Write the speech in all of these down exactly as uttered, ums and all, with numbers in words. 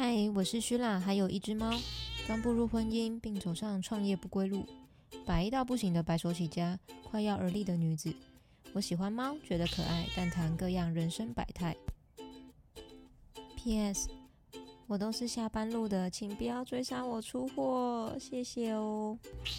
嗨，我是虚啦，还有一只猫，刚步入婚姻并走上创业不归路，白到不行的白手起家，快要而立的女子。我喜欢猫，觉得可爱，但谈各样人生百态。P S 我都是下班路的，请不要追杀我出货，谢谢哦。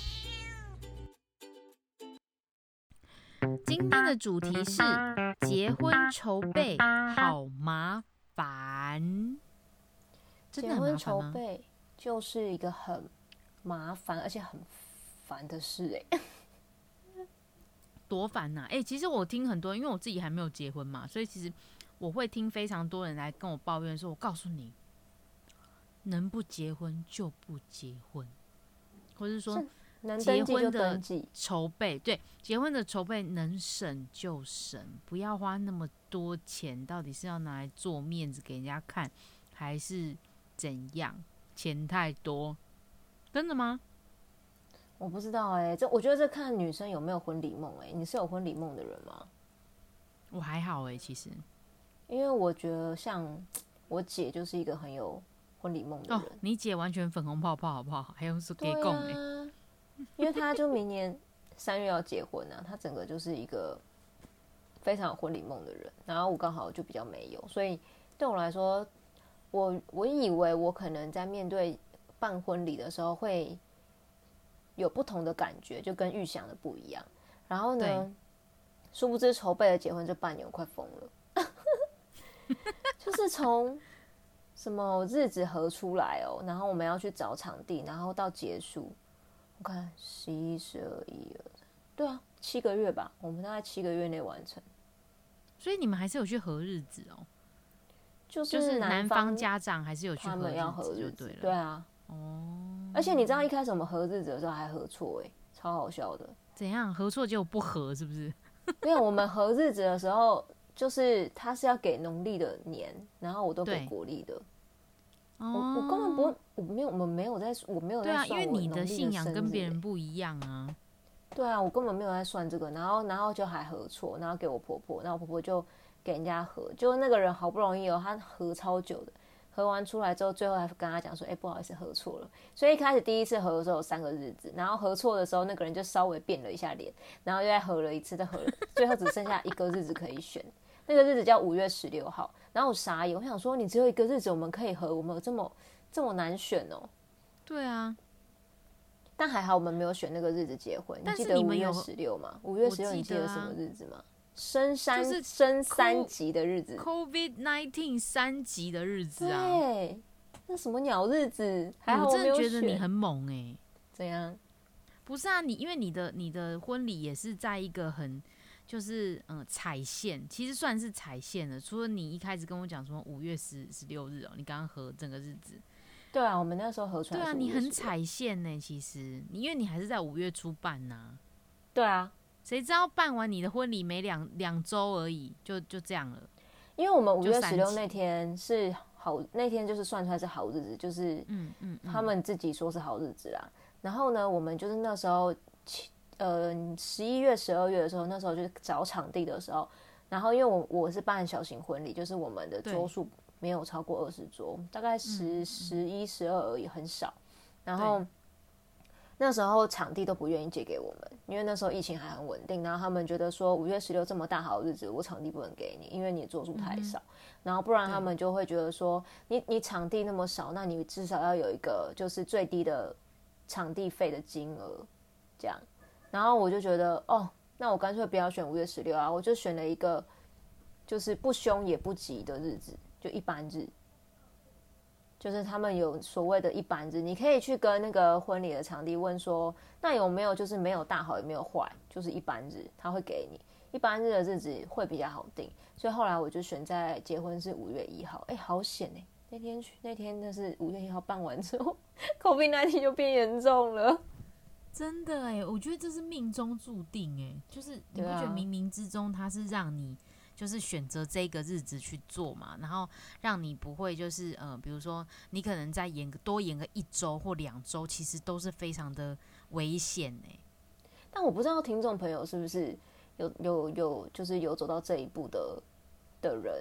今天的主题是结婚筹备好麻烦。 结婚筹备就是一个很麻烦而且很烦的事哎、 欸，多烦呐、啊！哎、欸，其实我听很多，因为我自己还没有结婚嘛，所以其实我会听非常多人来跟我抱怨说，我告诉你，能不结婚就不结婚，或是说结婚的筹备，对，结婚的筹备能省就省，不要花那么多钱，到底是要拿来做面子给人家看，还是怎样？钱太多，真的吗？ 我不知道哎、欸，这我觉得这看女生有没有婚礼梦哎。你是有婚礼梦的人吗？ 我还好哎、欸，其实， 因为我觉得像我姐就是一个很有婚礼梦的人。 哦，你姐完全粉红泡泡好不好？还有是给供哎， 因为她就明年三月要结婚啊，她整个就是一个非常有婚礼梦的人。然后我刚好就比较没有，所以对我来说。我我以为我可能在面对办婚礼的时候会有不同的感觉，就跟预想的不一样。然后呢，殊不知筹备了结婚这半年，我快疯了。就是从什么日子合出来哦，然后我们要去找场地，然后到结束，我看十一、十二、一、二，对啊，七个月吧，我们大概七个月内完成。 所以你们还是有去合日子哦。 就是男方家长还是有去合日子就对了， 对啊，哦，而且你知道一开始我们合日子的时候还合错哎，超好笑的。 怎样合错结果不合是不是？ 没有，我们合日子的时候，就是他是要给农历的年，然后我都给国历的。哦、我我根本不，我没有，我们没有在，我没有在算我农历的生日。对啊，因为你的信仰跟别人不一样啊。 对啊，我根本没有在算这个，然后然后就还合错，然后给我婆婆，然后我婆婆就。给人家合，就那个人好不容易哦，他合超久的，合完出来之后，最后还跟他讲说，哎、欸，不好意思，合错了。所以一开始第一次合的时候有三个日子，然后合错的时候，那个人就稍微变了一下脸，然后又再合了一次，再合了，最后只剩下一个日子可以选，那个日子叫五月十六号。然后我傻眼，我想说，你只有一个日子我们可以合，我们有这么这么难选哦？ 对啊， 但还好我们没有选那个日子结婚。你记得五月十六吗？五月十六你记得什么日子吗？升三、就是、升三级的日子 ，COVID 十九 三级的日子啊！ 对，那什么鸟日子？还好我没有选。 真的觉得你很猛哎、欸！ 怎样？ 不是啊，你因为你的你的婚礼也是在一个很就是嗯踩线，其实算是踩线的。除了你一开始跟我讲说五月十十六日哦，你刚刚合整个日子。 对啊，我们那时候合出来。 对啊，你很踩线呢、欸，其实你因为你还是在五月初办呐、啊。 对啊。 谁知道办完你的婚礼没两两周而已，就就这样了。 因为我们五月十六那天是好，那天就是算出来是好日子，就是嗯嗯，他们自己说是好日子啦。然后呢，我们就是那时候，呃，十一月、十二月的时候，那时候就找场地的时候，然后因为我我是办小型婚礼，就是我们的桌数没有超过二十桌，大概十、十一、十二而已，很少。然后。那时候场地都不愿意借给我们，因为那时候疫情还很稳定，然后他们觉得说五月十六这么大好的日子，我场地不能给你，因为你的桌数太少、嗯、然后不然他们就会觉得说你你场地那么少，那你至少要有一个就是最低的场地费的金额这样。然后我就觉得哦，那我干脆不要选五月十六啊，我就选了一个就是不凶也不急的日子，就一般日。就是他们有所谓的一般日，你可以去跟那个婚礼的场地问说，那有没有就是没有大好也没有坏，就是一般日，他会给你一般日的日子会比较好定，所以后来我就选在结婚是五月一号，哎，好险哎、欸！那天去那天那是五月一号办完之后 ，COVID 十九 就变严重了， 真的哎、欸，我觉得这是命中注定哎、欸，就是你不觉得冥冥之中它是让你。就是选择这个日子去做嘛，然后让你不会就是呃，比如说你可能再延个多延个一周或两周，其实都是非常的危险哎、欸。 但我不知道听众朋友是不是有有有就是有走到这一步的的人，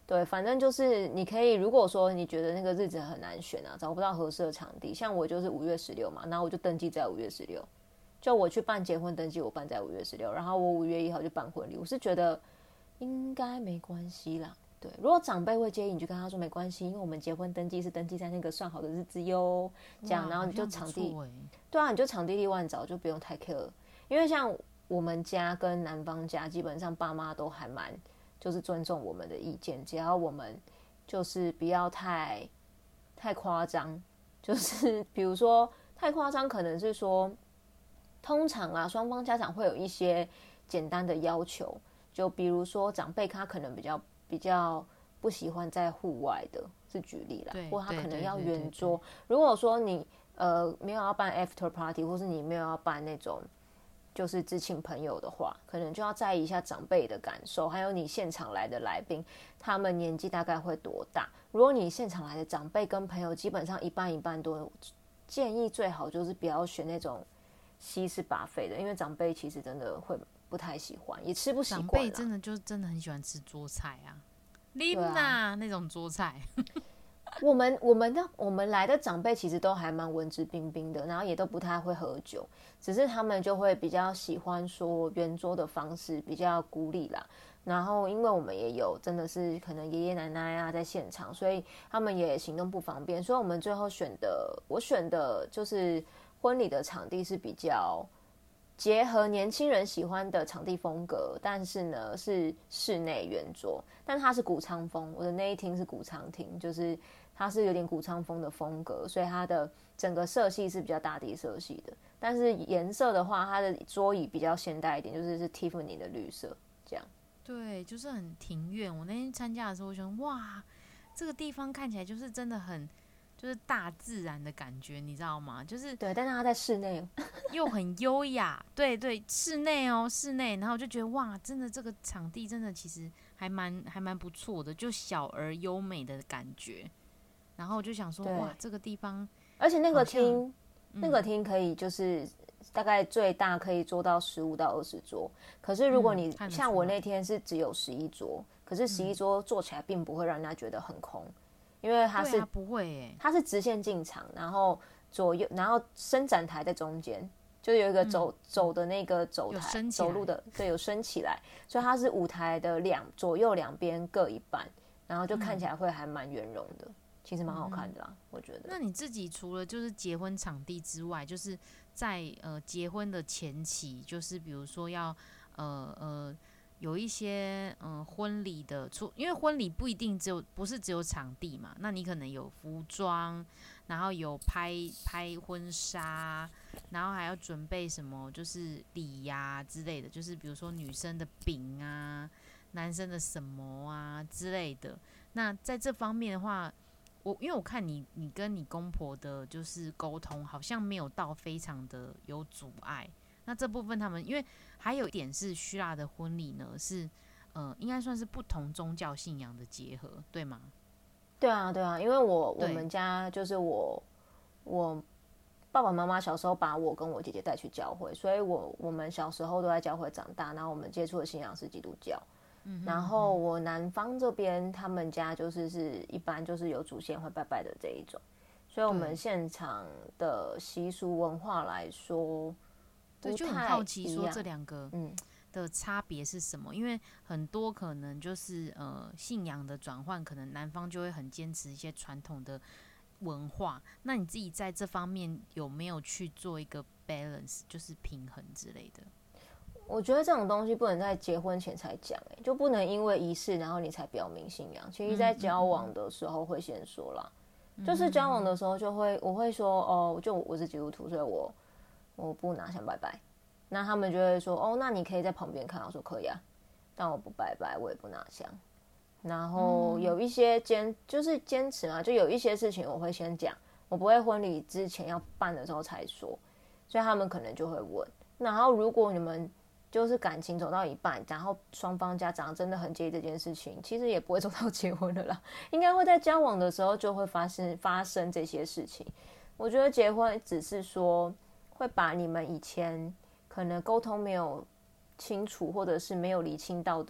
对，反正就是你可以，如果说你觉得那个日子很难选啊，找不到合适的场地，像我就是五月十六嘛，然后我就登记在五月十六，就我去办结婚登记，我办在五月十六，然后我五月一号就办婚礼，我是觉得应该没关系啦。对，如果长辈会介意，你就跟他说没关系，因为我们结婚登记是登记在那个算好的日子哟，这样，然后你就场地， 欸、 对啊，你就场地另外找，就不用太 care， 因为像我们家跟男方家基本上爸妈都还蛮就是尊重我们的意见，只要我们就是不要太太夸张，就是比如说太夸张，可能是说通常啊双方家长会有一些简单的要求，就比如说长辈他可能比较比较不喜欢在户外的，是举例啦，或他可能要圆桌。如果说你呃没有要办 after party， 或是你没有要办那种就是知青朋友的话，可能就要在意一下长辈的感受，还有你现场来的来宾他们年纪大概会多大。如果你现场来的长辈跟朋友基本上一半一半多，建议最好就是不要选那种西式buffet的，因为长辈其实真的会不太喜欢，也吃不习惯。 长辈真的就真的很喜欢吃桌菜啊，琳娜、啊、那种桌菜。 我们我们的我们来的长辈其实都还蛮文质彬彬的，然后也都不太会喝酒，只是他们就会比较喜欢说圆桌的方式，比较孤立啦。然后因为我们也有真的是可能爷爷奶奶啊在现场，所以他们也行动不方便，所以我们最后选的我选的就是婚礼的场地是比较结合年轻人喜欢的场地风格，但是呢是室内圆桌，但它是谷仓风，我的那一厅是谷仓厅，就是它是有点谷仓风的风格，所以它的整个色系是比较大地色系的，但是颜色的话，它的桌椅比较现代一点，就是是 Tiffany 的绿色这样。 对，就是很庭院。我那天参加的时候，我想哇，这个地方看起来就是真的很。就是大自然的感觉，你知道吗？就是对，但是它在室内又很优雅，对对，室内哦，室内，然后我就觉得哇，真的这个场地真的其实还蛮还蛮不错的，就小而优美的感觉。然后我就想说，哇，这个地方， 而且那个厅，嗯、那个厅可以就是大概最大可以坐到十五到二十桌。可是如果你、嗯、像我那天是只有十一桌，可是十一桌坐起来并不会让人家觉得很空。因为它是、 啊、不会耶， 它是直线进场，然后左右，然后伸展台在中间，就有一个走、嗯、走的那个走台，走路的，对，有升起来，所以它是舞台的两左右两边各一半，然后就看起来会还蛮圆融的，嗯、其实蛮好看的啦，嗯、我觉得。 那你自己除了就是结婚场地之外，就是在呃结婚的前期，就是比如说要呃呃。有一些嗯婚礼的出，因为婚礼不一定只有不是只有场地嘛，那你可能有服装，然后有拍拍婚纱，然后还要准备什么就是礼呀、啊、之类的，就是比如说女生的饼啊，男生的什么啊之类的。那在这方面的话，我因为我看你你跟你公婆的就是沟通好像没有到非常的有阻碍。那这部分他们因为还有一点是希腊的婚礼呢，是呃应该算是不同宗教信仰的结合，对吗？ 对啊，对啊，因为我我们家就是我我爸爸妈妈小时候把我跟我姐姐带去教会，所以我我们小时候都在教会长大，然后我们接触的信仰是基督教。嗯、然后我南方这边他们家就是是一般就是有祖先会拜拜的这一种，所以我们现场的习俗文化来说。 对，就很好奇说这两个的差别是什么？嗯、因为很多可能就是呃信仰的转换，可能南方就会很坚持一些传统的文化。那你自己在这方面有没有去做一个 balance， 就是平衡之类的？ 我觉得这种东西不能在结婚前才讲、欸，就不能因为仪式然后你才表明信仰。其实，在交往的时候会先说啦，嗯、就是交往的时候就会我会说哦，就我是基督徒，所以我。我不拿香拜拜，那他们就会说哦，那你可以在旁边看。我说可以啊，但我不拜拜，我也不拿香。然后有一些坚就是坚持嘛，就有一些事情我会先讲，我不会婚礼之前要办的时候才说，所以他们可能就会问。然后如果你们就是感情走到一半，然后双方家长真的很介意这件事情，其实也不会走到结婚了啦，应该会在交往的时候就会发生发生这些事情。我觉得结婚只是说。会把你们以前可能沟通没有清楚，或者是没有理清到的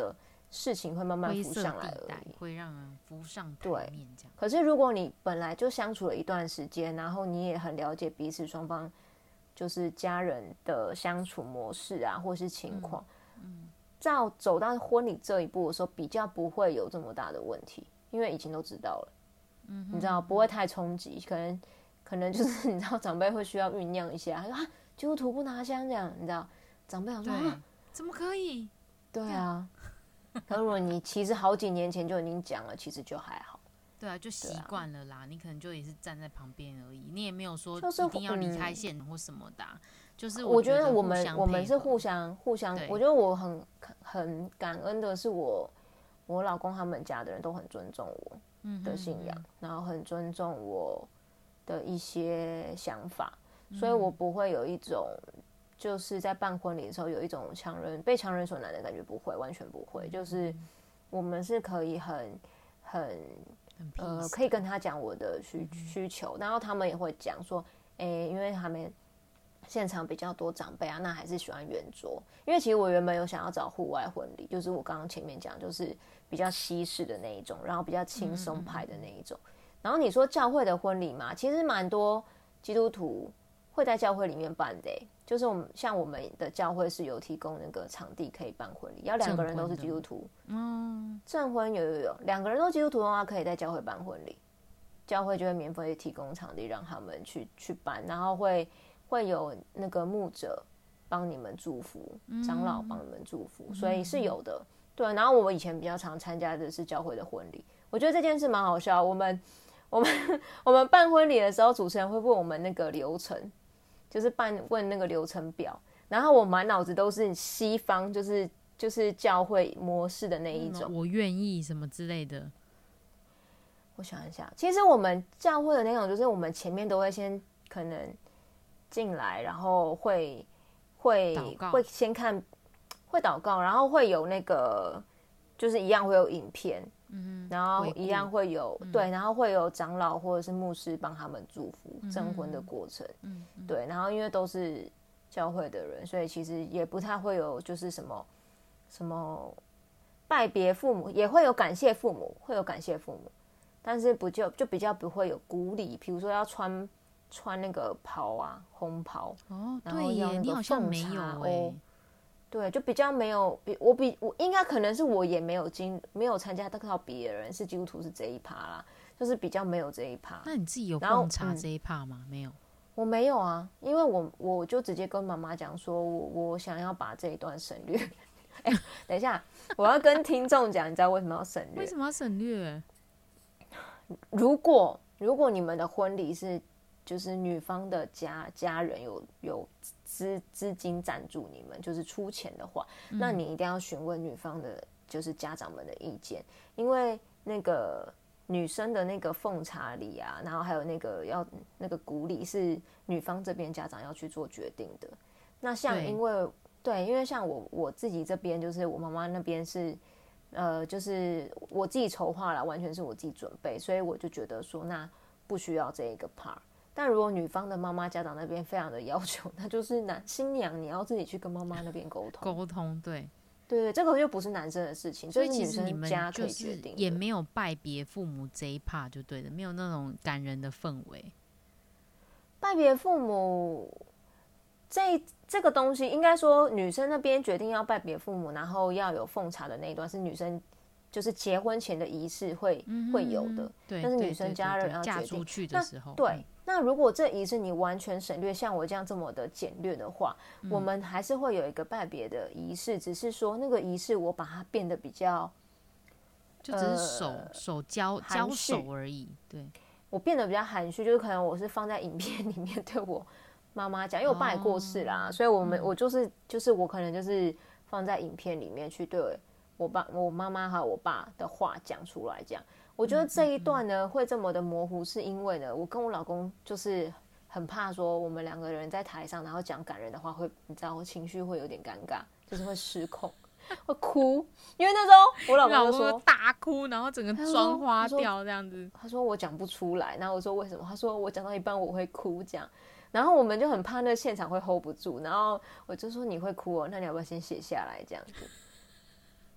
事情会慢慢浮上来而已， 会让人浮上台面这样。 可是如果你本来就相处了一段时间，然后你也很了解彼此双方就是家人的相处模式啊，或是情况，嗯嗯，到走到婚礼这一步的时候，比较不会有这么大的问题，因为已经都知道了，嗯，你知道不会太冲击，可能可能就是你知道长辈会需要酝酿一下，他说啊，基督徒不拿香这样，你知道长辈想说啊， 怎么可以？ 对啊，可如果你其实好几年前就已经讲了，其实就还好。 对啊，就习惯了啦、啊。你可能就也是站在旁边而已，你也没有说一定要离开现场或什么的、啊就是。 我觉得我们我们是互相互相，我觉得我很很感恩的是我我老公他们家的人都很尊重我的信仰，嗯、然后很尊重我的一些想法，嗯、所以我不会有一种就是在办婚礼的时候有一种强人被强人所难的感觉，不会，完全不会，嗯、就是我们是可以很很。呃，可以跟他讲我的需需求，然后他们也会讲说，哎，因为他们现场比较多长辈啊，那还是喜欢圆桌。因为其实我原本有想要找户外婚礼，就是我刚刚前面讲，就是比较西式的那一种，然后比较轻松派的那一种。然后你说教会的婚礼嘛，其实蛮多基督徒会在教会里面办的，就是我们像我们的教会是有提供那个场地可以办婚礼，要两个人都是基督徒，嗯，证婚有有有，两个人都基督徒的话，可以在教会办婚礼，教会就会免费提供场地让他们去去办，然后会会有那个牧者帮你们祝福，长老帮你们祝福，嗯、所以是有的。对，然后我们以前比较常参加的是教会的婚礼，我觉得这件事蛮好笑。我们我们我们办婚礼的时候，主持人会问我们那个流程。就是办问那个流程表，然后我满脑子都是西方，就是就是教会模式的那一种， 嗯、我愿意什么之类的。 我想一下，其实我们教会的那种，就是我们前面都会先可能进来，然后会会会先看，会祷告，然后会有那个就是一样会有影片。嗯，然后一样会有、嗯、对，然后会有长老或者是牧师帮他们祝福证婚的过程，嗯嗯、对，然后因为都是教会的人，所以其实也不太会有就是什么什么拜别父母，也会有感谢父母，会有感谢父母，但是不就就比较不会有鼓励，比如说要穿穿那个袍啊，红袍哦，然后要那个奉茶哦。 对，就比较没有比我比我应该可能是我也没有经没有参加到别人是基督徒是这一趴啦，就是比较没有这一趴。 那你自己有奉茶这一趴吗？嗯、没有， 我没有啊，因为我我就直接跟妈妈讲说我我想要把这一段省略。哎、欸，等一下，我要跟听众讲，你知道为什么要省略？ 为什么要省略？ 如果如果你们的婚礼是就是女方的家家人有有资资金赞助你们，就是出钱的话，嗯、那你一定要询问女方的，就是家长们的意见，因为那个女生的那个奉茶礼啊，然后还有那个要那个鼓礼是女方这边家长要去做决定的。那像因为 对, 对，因为像我我自己这边，就是我妈妈那边是呃，就是我自己筹划啦，完全是我自己准备，所以我就觉得说那不需要这一个 part。但如果女方的妈妈家长那边非常的要求，那就是男新娘你要自己去跟妈妈那边沟通。 沟通，对对对，这个又不是男生的事情， 所以其实你们家可以决定， 也没有拜别父母这一 part 就对了，没有那种感人的氛围。 拜别父母这这个东西，应该说女生那边决定要拜别父母，然后要有奉茶的那一段是女生。就是结婚前的仪式会、嗯、会有的， 对， 但是女生家人要决定嫁出去的时候， 那对。那如果这仪式你完全省略，像我这样这么的简略的话，嗯、我们还是会有一个拜别的仪式，只是说那个仪式我把它变得比较， 就只是手、呃、手交交手而已。对， 我变得比较含蓄，就是可能我是放在影片里面对我妈妈讲，因为我爸也过世啦，哦、所以我们、嗯、我就是就是我可能就是放在影片里面去对。我爸、我妈妈还有我爸的话讲出来，这样我觉得这一段呢、嗯、会这么的模糊，是因为呢，我跟我老公就是很怕说我们两个人在台上，然后讲感人的话，会你知道，我情绪会有点尴尬，就是会失控，会哭，因为那时候我老公就说老公大哭，然后整个妆花掉这样子。 他说我讲不出来，然后我说为什么？他说我讲到一半我会哭这样。然后我们就很怕那现场会 hold 不住，然后我就说你会哭哦，那你要不要先写下来这样子？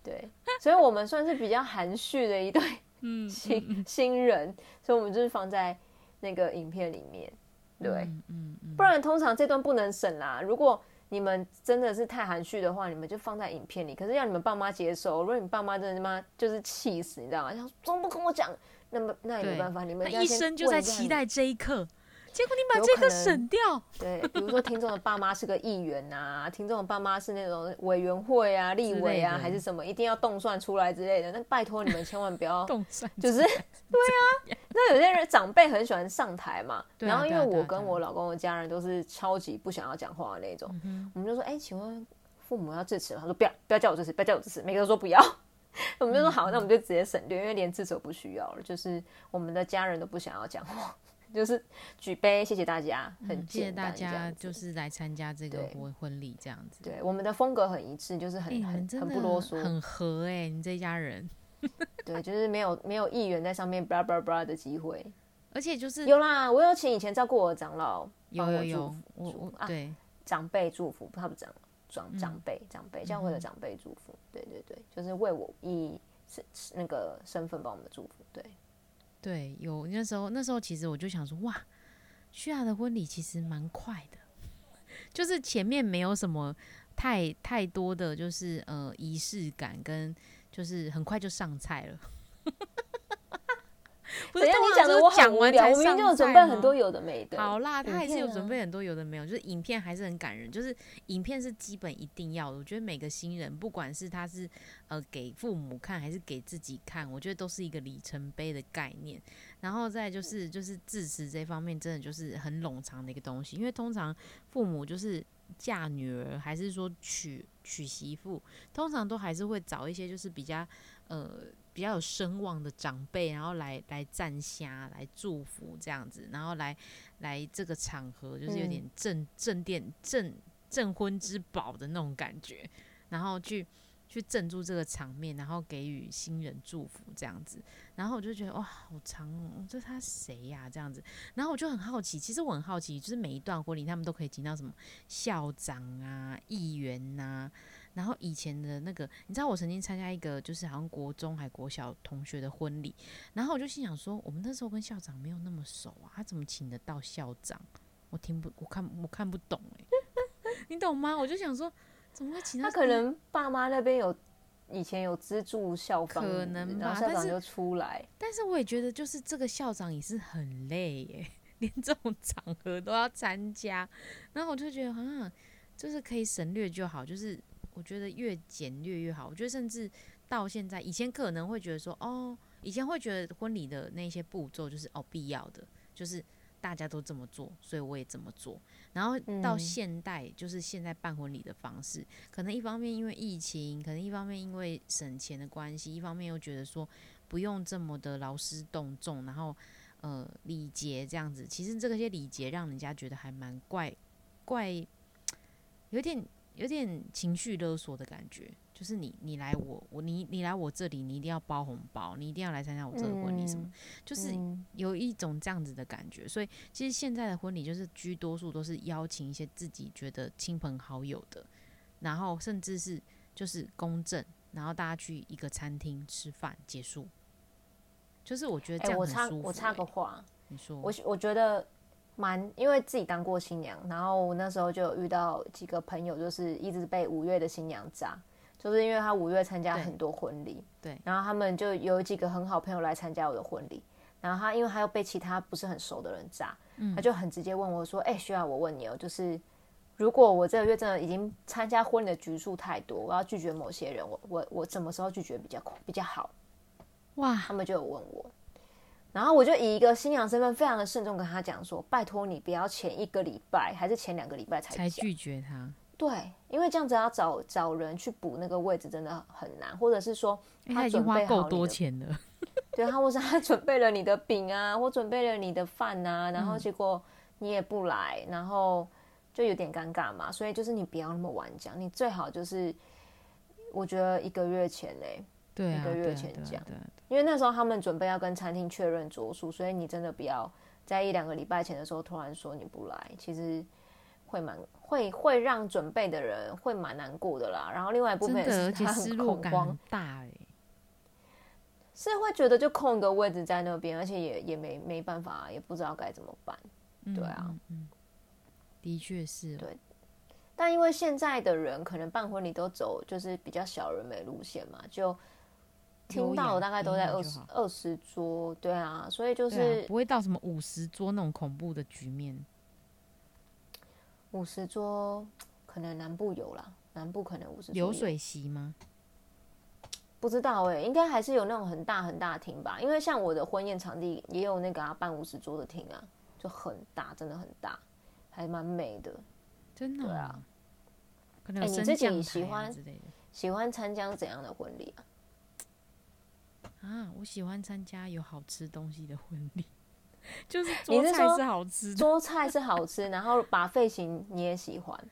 对，所以我们算是比较含蓄的一对新、嗯嗯、新人，所以我们就是放在那个影片里面，对，嗯嗯嗯、不然通常这段不能省啦。如果你们真的是太含蓄的话，你们就放在影片里。可是要你们爸妈接受，如果你爸妈真的妈就是气死，你知道吗？想怎么不跟我讲？那么那也没办法，你们他一生就在期待这一刻。结果你把这个省掉， 对，比如说听众的爸妈是个议员啊，听众的爸妈是那种委员会啊、立委啊，还是什么，一定要动算出来之类的。那拜托你们千万不要动算， 就是对啊。那有些人长辈很喜欢上台嘛，然后因为我跟我老公的家人都是超级不想要讲话的那种，我们就说：“哎、欸，请问父母要致辞吗？”他说：“不要，不要叫我致辞，不要叫我致辞。”每个都说不要。我们就说好，那我们就直接省略，因为连致辞都不需要了，就是我们的家人都不想要讲话。就是举杯，谢谢大家，很简单、嗯、谢谢大家， 就是来参加这个婚礼这样子。 对，我们的风格很一致，就是很、欸、很很不啰嗦， 很合哎、欸，你这一家人。 对，就是没有没有议员在上面 blah blah blah 的机会， 而且就是有啦，我有请以前照顾我的长老， 有有有，我我啊对长辈祝福，他不长长长辈长辈教会的长辈祝福，对对对，就是为我以那个身份帮我们祝福，对。 对，有那时候，那时候其实我就想说，哇，旭亚的婚礼其实蛮快的，就是前面没有什么太太多的就是呃仪式感，跟就是很快就上菜了。不是， 你讲的我很无聊，我明明就有准备很多有的没的。 好啦，他还是有准备很多有的没有，就是影片还是很感人，就是影片是基本一定要的。我觉得每个新人，不管是他是呃给父母看还是给自己看，我觉得都是一个里程碑的概念。然后再就是就是致辞这方面，真的就是很冗长的一个东西，因为通常父母就是嫁女儿还是说娶娶媳妇，通常都还是会找一些就是比较呃。比较有声望的长辈，然后来来赞虾，来祝福这样子，然后来来这个场合就是有点镇镇殿镇镇婚之宝的那种感觉，然后去去镇住这个场面，然后给予新人祝福这样子，然后我就觉得哇，好长哦，这他谁呀、啊、这样子，然后我就很好奇，其实我很好奇，就是每一段婚礼他们都可以请到什么校长啊、议员呐、啊。然后以前的那个，你知道我曾经参加一个就是好像国中还国小同学的婚礼，然后我就心想说，我们那时候跟校长没有那么熟啊，他怎么请得到校长？我听不，我看我看不懂哎、欸，你懂吗？我就想说，怎么会请他？他可能爸妈那边有以前有资助校方， 可能吧， 然后校长就出来。 但是，但是我也觉得，就是这个校长也是很累耶、欸，连这种场合都要参加，然后我就觉得啊，就是可以省略就好，就是。我觉得越简略越好。我觉得甚至到现在，以前可能会觉得说，哦，以前会觉得婚礼的那些步骤就是哦必要的，就是大家都这么做，所以我也这么做。然后到现代，嗯、就是现在办婚礼的方式，可能一方面因为疫情，可能一方面因为省钱的关系，一方面又觉得说不用这么的劳师动众，然后呃礼节这样子。其实这些礼节让人家觉得还蛮怪怪，有点。有点情绪勒索的感觉，就是你你来我我你你来我这里，你一定要包红包，你一定要来参加我这个婚礼什么，嗯、就是有一种这样子的感觉。所以其实现在的婚礼就是居多数都是邀请一些自己觉得亲朋好友的，然后甚至是就是公证，然后大家去一个餐厅吃饭结束。就是我觉得这样很舒服、欸欸。我插我插个话， 你说， 我我觉得。蛮，因为自己当过新娘，然后那时候就有遇到几个朋友，就是一直被五月的新娘炸，就是因为他五月参加很多婚礼， 对， 然后他们就有几个很好朋友来参加我的婚礼，然后他因为他又被其他不是很熟的人炸，嗯、他就很直接问我说：“哎、欸，徐雅，我问你哦，就是如果我这个月真的已经参加婚礼的局数太多，我要拒绝某些人，我我我什么时候拒绝比较比较好？”哇，他们就有问我。然后我就以一个新娘身份，非常的慎重跟他讲说：“拜托你不要前一个礼拜，还是前两个礼拜才才拒绝他。” 对，因为这样子要找找人去补那个位置真的很难，或者是说他准备好你的、欸、他已经花够多钱了， 对，他或是他准备了你的饼啊，或准备了你的饭啊，然后结果你也不来，然后就有点尴尬嘛。所以就是你不要那么晚讲，你最好就是我觉得一个月前嘞、欸。 对啊， 一个月前讲、 啊啊啊啊， 因为那时候他们准备要跟餐厅确认桌数，所以你真的不要在一两个礼拜前的时候突然说你不来，其实会蛮会会让准备的人会蛮难过的啦。然后另外一部分也是他很恐慌， 很大哎、欸， 是会觉得就空一个位置在那边，而且也也没没办法，也不知道该怎么办。对啊， 嗯嗯嗯、的确是、哦。 对，但因为现在的人可能办婚礼都走就是比较小人美路线嘛，就听到大概都在二十二十桌，对啊，所以就是、 啊、不会到什么五十桌那种恐怖的局面。 五十桌可能南部有啦，南部可能五十桌流水席吗？ 不知道哎、欸，应该还是有那种很大很大的厅吧，因为像我的婚宴场地也有那个啊办五十桌的厅啊，就很大，真的很大，还蛮美的。 真的、哦？ 对啊。 可能有升降台啊之类的。哎、欸，你自己喜欢喜欢参加怎样的婚礼啊？ 啊，我喜欢参加有好吃东西的婚礼，就是桌菜是好吃的， 桌菜是好吃，然后buffet型你也喜欢。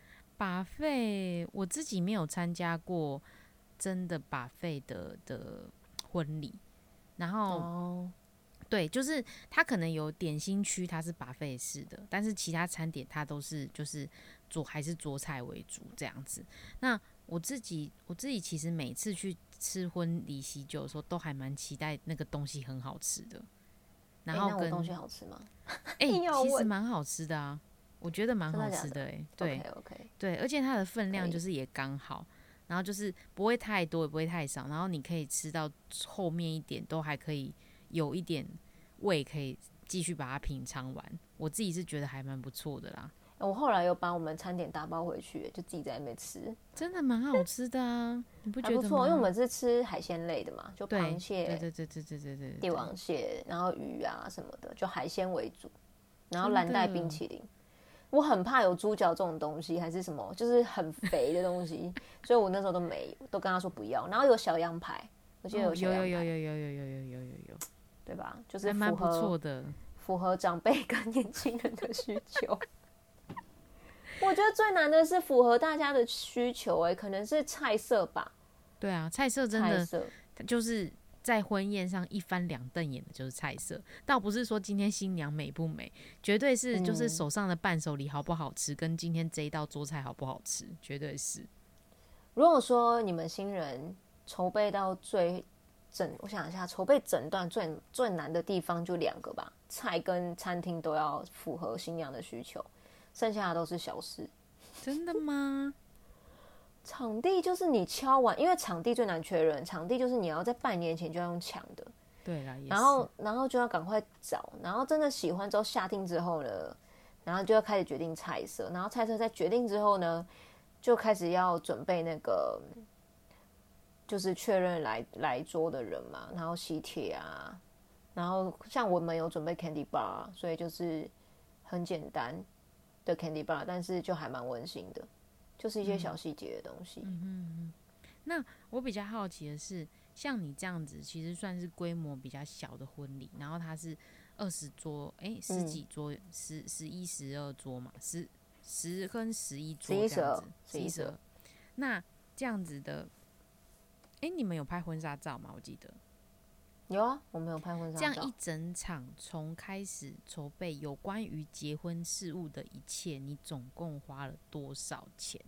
buffet我自己没有参加过真的buffet的的婚礼，然后、哦、对，就是它可能有点心区，它是buffet式的，但是其他餐点它都是就是桌还是桌菜为主这样子。那我自己我自己其实每次去吃婚礼喜酒的时候，都还蛮期待那个东西很好吃的。然后跟、欸、 那我东西好吃吗？ 哎、欸，其实蛮好吃的啊，我觉得蛮好吃的哎、欸，对 ，OK OK， 对，而且它的分量就是也刚好，然后就是不会太多也不会太少，然后你可以吃到后面一点都还可以有一点胃可以继续把它品尝完，我自己是觉得还蛮不错的啦。 我后来有把我们餐点打包回去，就自己在那边吃， 真的蛮好吃的啊，你不觉得吗？ 还不错，因为我们是吃海鲜类的嘛，就螃蟹， 对对对对对对对， 帝王蟹，然后鱼啊什么的，就海鲜为主，然后蓝带冰淇淋。我很怕有猪脚这种东西，还是什么，就是很肥的东西，所以我那时候都没有，都跟他说不要。然后有小羊排，我记得有小羊排， 有有有有有有有有有有有， 对吧？就是蛮不错的， 符合长辈跟年轻人的需求。我觉得最难的是符合大家的需求、欸，哎，可能是菜色吧。 对啊，菜色真的就是在婚宴上一翻两瞪眼的，就是菜色。倒不是说今天新娘美不美，绝对是就是手上的伴手礼好不好吃，嗯、跟今天这一道桌菜好不好吃，绝对是。 如果说你们新人筹备到最整，我想一下，筹备整段最最难的地方就两个吧，菜跟餐厅都要符合新娘的需求。剩下的都是小事。 真的吗？ 场地就是你敲完，因为场地最难确认，场地就是你要在半年前就要用抢的。 对啦，也是。 然后，然后就要赶快找，然后真的喜欢之后下定之后呢，然后就要开始决定菜色，然后菜色在决定之后呢，就开始要准备那个，就是确认来来桌的人嘛，然后喜帖啊，然后像我们有准备 candy bar， 所以就是很简单的 candy bar， 但是就还蛮温馨的，就是一些小细节的东西。 嗯嗯嗯。那我比较好奇的是，像你这样子，其实算是规模比较小的婚礼，然后它是二十桌，哎，十几桌，十十一十二桌嘛，十十跟十一桌这样子，十一十二。那这样子的，哎，你们有拍婚纱照吗？我记得。 有啊，我们有拍婚纱照。 这样一整场从开始筹备有关于结婚事务的一切，你总共花了多少钱？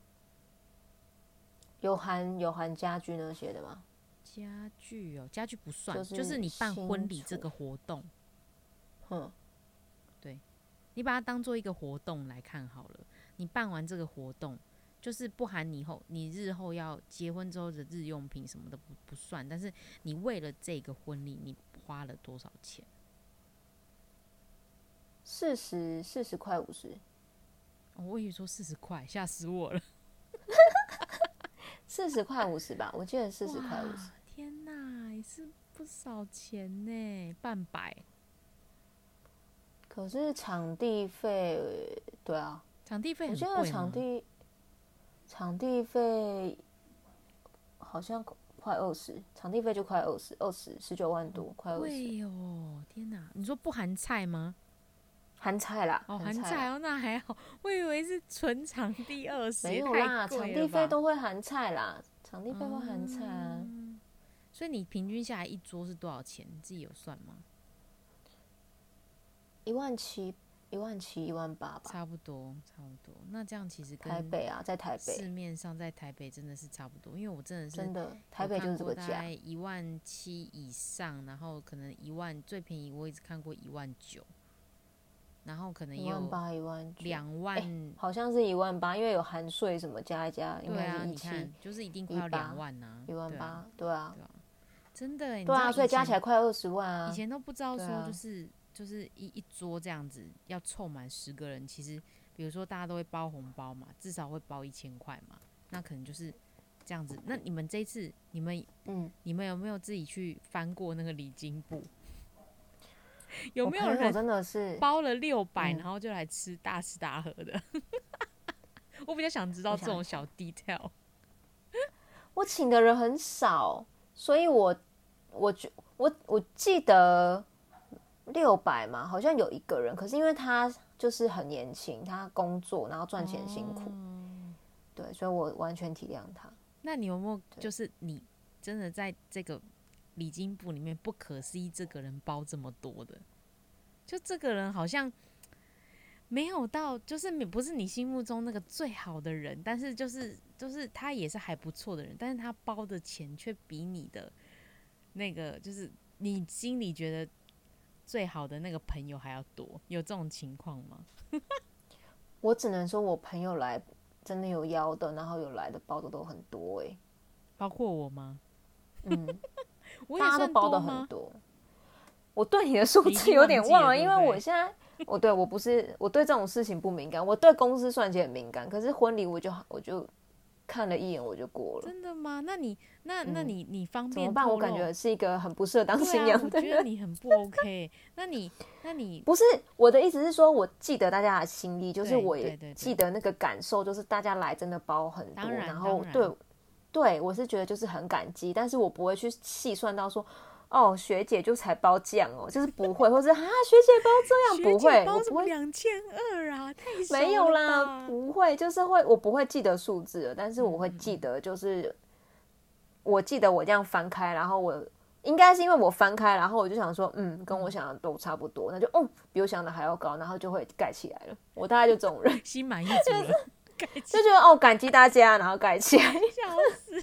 有含有含家具那些的吗？ 家具哦，家具不算，就是、 就是你办婚礼这个活动。 嗯， 对，你把它当做一个活动来看好了。你办完这个活动，就是不含你后你日后要结婚之后的日用品什么的 不, 不算，但是你为了这个婚礼，你花了多少钱？ 四十四十块五十。 我以为说四十块，吓死我了。 四十块五十吧，我记得四十块五十。 天哪，也是不少钱呢，半百。 可是场地费，对啊， 场地费很贵吗？ 我记得场地场地费好像快二十，场地费就快二十，二十十九万多，快二十。 贵哦，天哪！你说不含菜吗？ 含菜啦， 哦，含菜哦，那还好。我以为是纯场地二十， 没有啦，场地费都会含菜啦，场地费会含菜啊。 嗯、所以你平均下来一桌是多少钱？你自己有算吗？ 一万七一万七、一万八吧， 差不多，差不多。那这样其实跟台北啊，在台北市面上在台北真的是差不多，因为我真的是真的台北就是这个价， 一万七以上，然后可能一万最便宜我一直看过一万九，然后可能也有一万八、一万九、 两万、欸， 好像是一万八，因为有含税什么加一加，应该是一七、 啊，就是一定快要两万啊， 一万八，对啊， 对啊，真的、欸， 对啊，所以加起来快二十万啊。 以前都不知道说就是、啊、就是一一桌这样子要凑满十个人，其实比如说大家都会包红包嘛，至少会包一千块嘛，那可能就是这样子。那你们这一次，你们嗯，你们有没有自己去翻过那个礼金簿？有没有人真的是包了六百，然后就来吃大吃大喝的？我比较想知道这种小 detail。 我请的人很少，所以我我我我记得六百嘛，好像有一个人，可是因为他就是很年轻，他工作然后赚钱辛苦，哦、对，所以我完全体谅他。 那你有没有就是你真的在这个礼金簿里面不可思议，这个人包这么多的？就这个人好像没有到，就是不是你心目中那个最好的人，但是就是就是他也是还不错的人，但是他包的钱却比你的那个就是你心里觉得最好的那个朋友还要多，有这种情况吗？ 我只能说我朋友来真的有邀的，然后有来的包的都很多哎、欸， 包括我吗？ 嗯， 我也算多吗？ 大家都包的很多。我对你的数字有点忘了，了因为我现在我对我不是我对这种事情不敏感，我对公司算起很敏感，可是婚礼我就我就看了一眼我就过了。 真的吗？那你那那你、嗯、你方便怎么办？我感觉是一个很不适合当新娘的人。 对啊、我觉得你很不 OK 那你那你不是我的意思是说，我记得大家的心意，就是我也记得那个感受，就是大家来真的包很多，然, 然后对对我是觉得就是很感激，但是我不会去细算到说。哦，学姐就才包这样哦，就是不会，或者啊，学姐包这样不会， 我不会两千二啊，太少了吧？ 没有啦，不会，就是会，我不会记得数字了，但是我会记得，就是、嗯、我记得我这样翻开，然后我应该是因为我翻开，然后我就想说，嗯，跟我想的都差不多，那就哦，比我想的还要高，然后就会盖起来了。我大概就这种人， 心满意足了， 就就觉得哦，感激大家，然后盖起来， 笑死。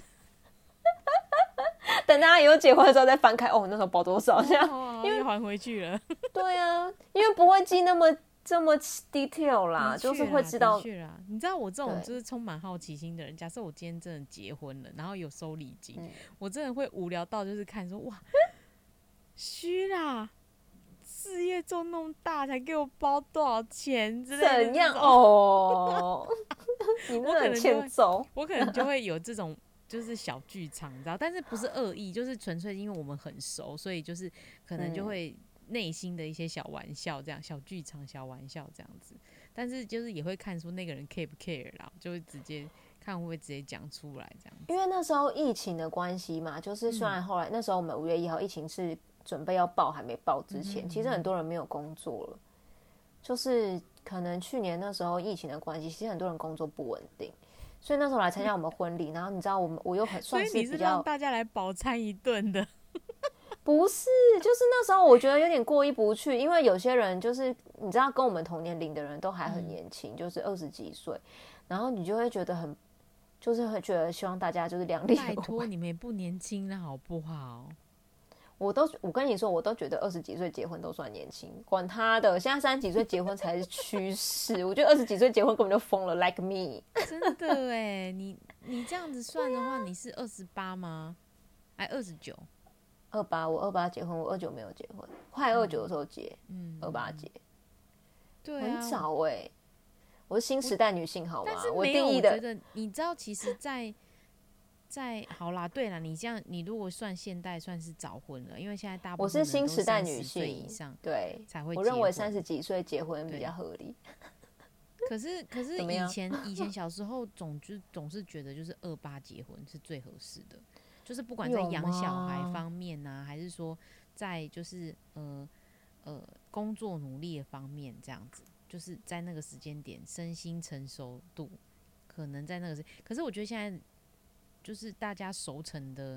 等大家以后结婚的时候再翻开，哦，那时候包多少这样， 哦、因为还回去了。 对啊，因为不会记那么这么 detail 啦，就是会知道。 啦，你知道我这种就是充满好奇心的人，假设我今天真的结婚了，然后有收礼金、嗯，我真的会无聊到就是看说哇，虚啦，事业做那么大才给我包多少钱之类的， 怎样哦？你真的很欠揍， 我可能就会有这种。就是小剧场，你知道，但是不是恶意，就是纯粹因为我们很熟，所以就是可能就会内心的一些小玩笑，这样、嗯、小剧场、小玩笑这样子。但是就是也会看出那个人 care 不 care 啦，就会直接看会不会直接讲出来这样子。 因为那时候疫情的关系嘛，就是虽然后来、嗯、那时候我们五月一号疫情是准备要报还没报之前、嗯，其实很多人没有工作了，就是可能去年那时候疫情的关系，其实很多人工作不稳定。所以那时候来参加我们婚礼，然后你知道我们我又很算是比较， 所以你是让大家来饱餐一顿的， 不是？就是那时候我觉得有点过意不去，因为有些人就是你知道跟我们同年龄的人都还很年轻、嗯，就是二十几岁，然后你就会觉得很，就是会觉得希望大家就是量力而为。 拜托你们也不年轻了好不好？ 我都我跟你说，我都觉得二十几岁结婚都算年轻，管他的，现在三十几岁结婚才是趋势。我觉得二十几岁结婚根本就疯了 ，like me。 真的哎，你你这样子算的话，你是二十八吗？还二十九？ 二八，我二八结婚，我二九没有结婚，快二九的时候结，嗯，二八结， 对啊， 很早哎、欸。我是新时代女性好吗？ 但是我定义的， 我觉得你知道，其实在，在在好啦，对啦，你这样，你如果算现代，算是早婚了，因为现在大部分我是新时代女性以上， 对， 才会。 我认为三十几岁结婚比较合理。 可是，可是以前以前小时候总就总是觉得就是二八结婚是最合适的，就是不管在养小孩方面啊，还是说在就是呃呃工作努力的方面这样子，就是在那个时间点身心成熟度可能在那个时，可是我觉得现在就是大家熟成的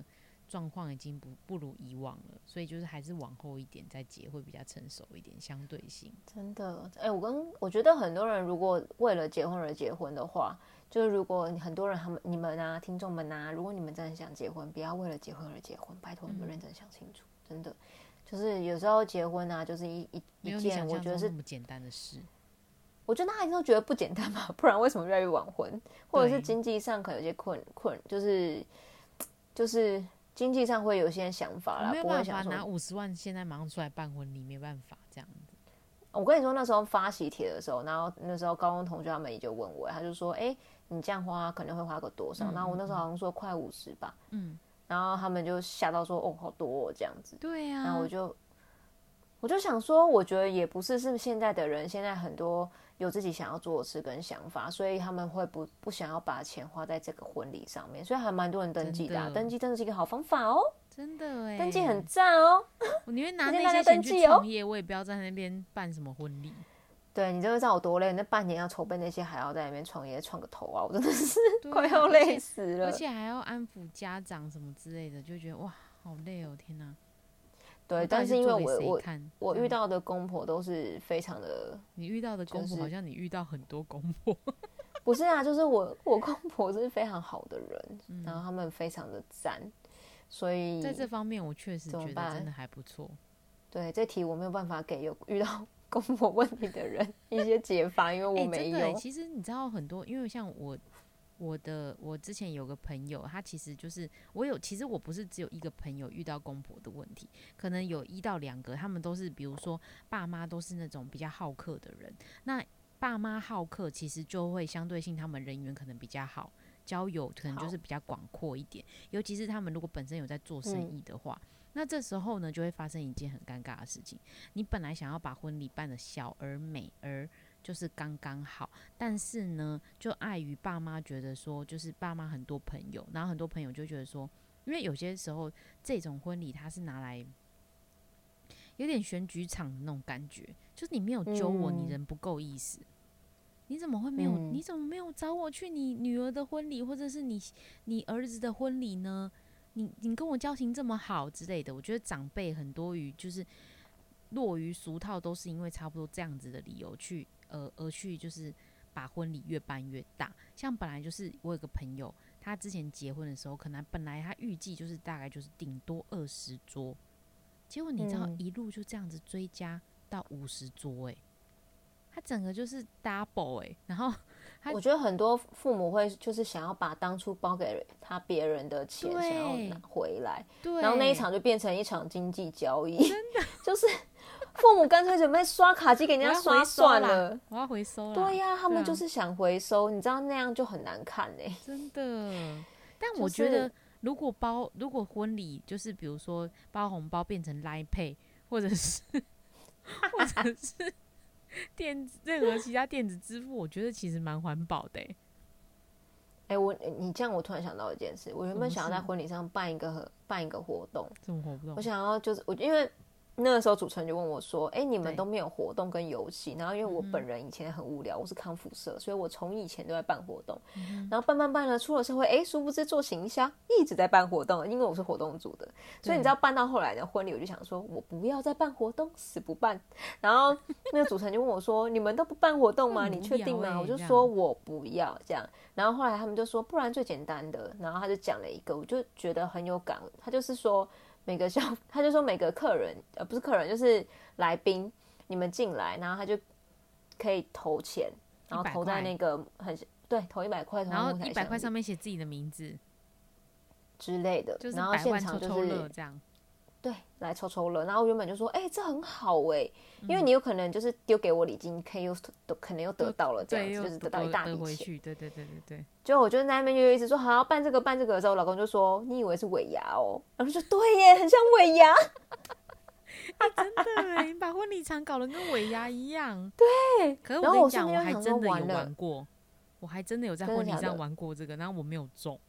状况已经不不如以往了，所以就是还是往后一点再结会比较成熟一点，相对性。 真的，哎、欸，我跟我觉得很多人如果为了结婚而结婚的话，就是如果很多人他们你们啊，听众们啊，如果你们真的想结婚，不要为了结婚而结婚，拜托你们认真想清楚，嗯、真的，就是有时候结婚啊，就是一一一件我觉得是那么简单的事。 我觉得大家都觉得不简单嘛，不然为什么越来越晚婚？或者是经济上可能有些困困，就是就是经济上会有些想法啦， 没有办法不会想说拿五十万现在马上出来办婚礼，没办法这样子。 我跟你说，那时候发喜帖的时候，然后那时候高中同学他们也就问我，他就说：“哎、欸，你这样花可能会花个多少？”嗯、然后我那时候好像说快五十吧，嗯，然后他们就吓到说：“哦，好多哦，这样子。” 对啊， 然后我就我就想说，我觉得也不是是现在的人，现在很多有自己想要做的事跟想法，所以他们会不不想要把钱花在这个婚礼上面，所以还蛮多人登记的、啊，登记真的是一个好方法哦。 真的哎， 登记很赞哦！ 我宁愿拿那些钱去创业，我也不要在那边办什么婚礼。 对，你真的知道我多累？那半年要筹备那些，还要在那边创业，创个头啊！我真的是快要累死了， 而且还要安抚家长什么之类的，就觉得哇，好累哦！天哪！ 对，但是因为我我我遇到的公婆都是非常的， 你遇到的公婆、就是、好像你遇到很多公婆， 不是啊，就是我我公婆是非常好的人，嗯、然后他们非常的赞。所以在这方面我确实觉得真的还不错。 对，这题我没有办法给有遇到公婆问题的人一些解法，因为我没有、 欸、其实你知道很多，因为像我我的我之前有个朋友，他其实就是我有其实我不是只有一个朋友遇到公婆的问题，可能有一到两个，他们都是比如说爸妈都是那种比较好客的人，那爸妈好客其实就会相对性他们人缘可能比较好，交友可能就是比较广阔一点，尤其是他们如果本身有在做生意的话、嗯、那这时候呢就会发生一件很尴尬的事情，你本来想要把婚礼办得小而美而就是刚刚好，但是呢就碍于爸妈觉得说，就是爸妈很多朋友，然后很多朋友就觉得说，因为有些时候这种婚礼它是拿来有点选举场的那种感觉，就是你没有揪我、嗯、你人不够意思，你怎么会没有、嗯？你怎么没有找我去你女儿的婚礼，或者是你你儿子的婚礼呢？你你跟我交情这么好之类的，我觉得长辈很多于就是落于俗套，都是因为差不多这样子的理由去呃而去就是把婚礼越办越大。像本来就是我有个朋友，他之前结婚的时候，可能本来他预计就是大概就是顶多二十桌，结果你知道一路就这样子追加到五十桌哎、欸。他整个就是 double 哎、欸，然后我觉得很多父母会就是想要把当初包给他别人的钱想要拿回来，然后那一场就变成一场经济交易，真的就是父母干脆准备刷卡机给人家刷算了， 我要回收了。 对呀、啊，他们就是想回收，你知道那样就很难看哎、欸， 真的。但我觉得如果包如果婚礼就是比如说包红包变成 Line Pay 或者是或者是电子任何其他电子支付，我觉得其实蛮环保的、欸。 哎、欸，我你这样，我突然想到一件事，我原本想要在婚礼上办一个办一个活动， 什么活动？ 我想要就是我因为那个时候主持人就问我说：“哎、欸，你们都没有活动跟游戏？”然后因为我本人以前很无聊，我是康复社，所以我从以前都在办活动。嗯、然后办办办了，出了社会，哎、欸，殊不知做行销一直在办活动，因为我是活动组的，所以你知道办到后来的婚礼，我就想说我不要再办活动，死不办。然后那个主持人就问我说：“你们都不办活动吗？你确定吗？”我就说我不要这样。然后后来他们就说，不然最简单的，然后他就讲了一个，我就觉得很有感。他就是说。每个消，他就说每个客人，呃，不是客人，就是来宾，你们进来，然后他就可以投钱，然后投在那个很对，投一百块， 然后一百块上面写自己的名字之类的， 就是然后现场就是抽抽乐这样， 对，来抽抽乐。然后我原本就说，哎、欸，这很好哎、欸，因为你有可能就是丢给我礼金，可以又可能又得到了这样子，就是得到一大笔钱。 对对对对对。 就我就在那边就一直说好办这个办这个的时候，我老公就说你以为是尾牙哦？然后就说对耶，很像尾牙。 欸、真的哎，你把婚礼场搞得跟尾牙一样。 对。 可是我跟你讲，我还真的有玩过，我还真的有在婚礼上玩过这个，然后我没有中。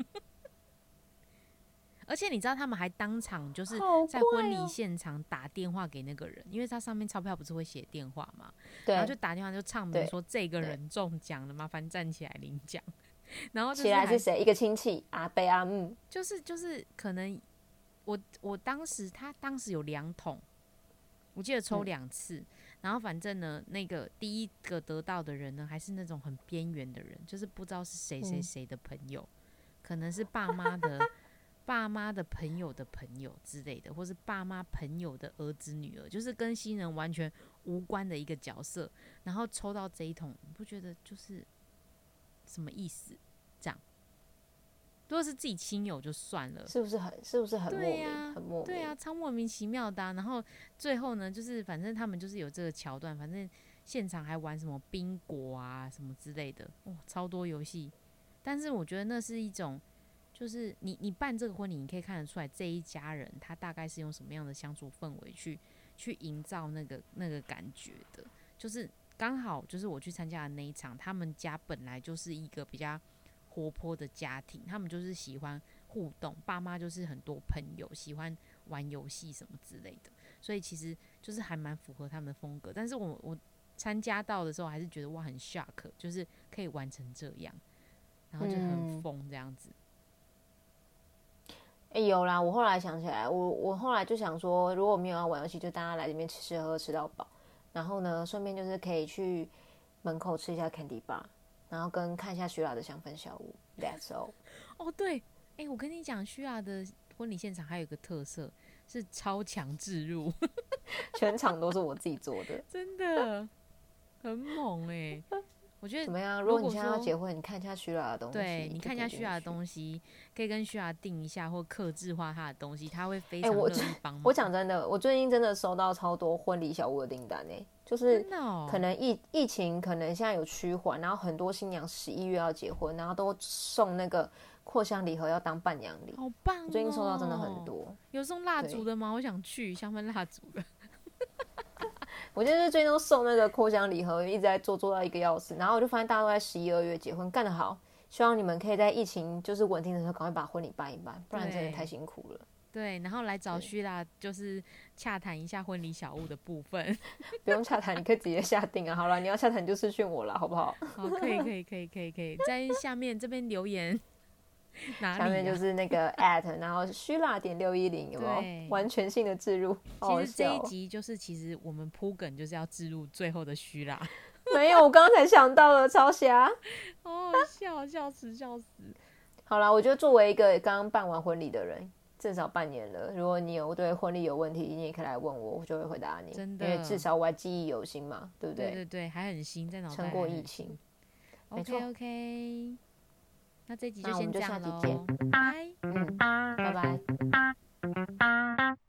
而且你知道他们还当场就是在婚礼现场打电话给那个人，因为他上面钞票不是会写电话嘛，然后就打电话就唱名说这个人中奖了，麻烦站起来领奖。然后、就是、 起来是谁？一个亲戚，阿伯阿姆， 就是就是可能我我当时他当时有两桶，我记得抽两次，嗯、然后反正呢，那个第一个得到的人呢，还是那种很边缘的人，就是不知道是谁谁谁的朋友，嗯、可能是爸妈的爸妈的朋友的朋友之类的，或是爸妈朋友的儿子女儿，就是跟新人完全无关的一个角色，然后抽到这一桶，你不觉得就是什么意思？这样。如果是自己亲友就算了， 是不是很是不是很莫名？ 啊、 很莫名， 对啊，超莫名其妙的、啊。然后最后呢，就是反正他们就是有这个桥段，反正现场还玩什么宾果啊什么之类的，哇，超多游戏。但是我觉得那是一种，就是你你办这个婚礼，你可以看得出来这一家人他大概是用什么样的相处氛围去去营造那个那个感觉的。就是刚好就是我去参加的那一场，他们家本来就是一个比较活泼的家庭，他们就是喜欢互动，爸妈就是很多朋友，喜欢玩游戏什么之类的，所以其实就是还蛮符合他们的风格。但是我我参加到的时候，还是觉得哇很 shock， 就是可以玩成这样，然后就很疯这样子。 哎、欸，有啦！我后来想起来，我我后来就想说，如果没有要玩游戏，就大家来这边吃吃喝喝吃到饱，然后呢，顺便就是可以去门口吃一下 candy bar。然后跟看一下徐拉的香氛小屋 ，That's all。 哦，对，哎、欸，我跟你讲，徐拉的婚礼现场还有一个特色是超强置入， 全场都是我自己做的， 真的很猛哎、欸。我觉得怎么样？如果你现在要结婚，你看一下徐拉的东西， 对，你看一下徐拉的东西，可以跟徐拉定一下或客制化他的东西，他会非常乐意帮忙。 我讲真的，我最近真的收到超多婚礼小屋的订单哎、欸。就是可能疫疫情可能现在有趋缓，然后很多新娘十一月要结婚，然后都送那个扩香礼盒要当伴娘礼， 好棒哦！ 我最近收到真的很多。 有送蜡烛的吗？我想去香氛蜡烛的。 我就是最近都送那个扩香礼盒，一直在做做到一个钥匙，然后我就发现大家都在十一二月结婚，干得好！希望你们可以在疫情就是稳定的时候，赶快把婚礼办一办，不然真的太辛苦了。 对，然后来找徐拉，就是洽谈一下婚礼小物的部分。 不用洽谈，你可以直接下定啊。好了，你要洽谈就私讯我啦，好不好？ 好，可以，可以，可以，可以，可以，在下面这边留言。哪里、啊？ 下面就是那个 at， 然后虚拉点六一零，有没有？完全性的置入。 其实这一集就是，其实我们铺梗就是要置入最后的虚拉。 没有，我刚刚才想到了，超瞎， 好好笑，笑死，笑死。 好啦，我觉得作为一个刚刚办完婚礼的人。至少半年了，如果你有对婚礼有问题，你也可以来问我，我就会回答你。 真的， 因为至少我还记忆犹新嘛，对不对？ 对对对，还很新，在脑袋。 撑过疫情。 OK OK， 那这集就先这样咯。 那我们就下集见，拜。嗯，拜拜。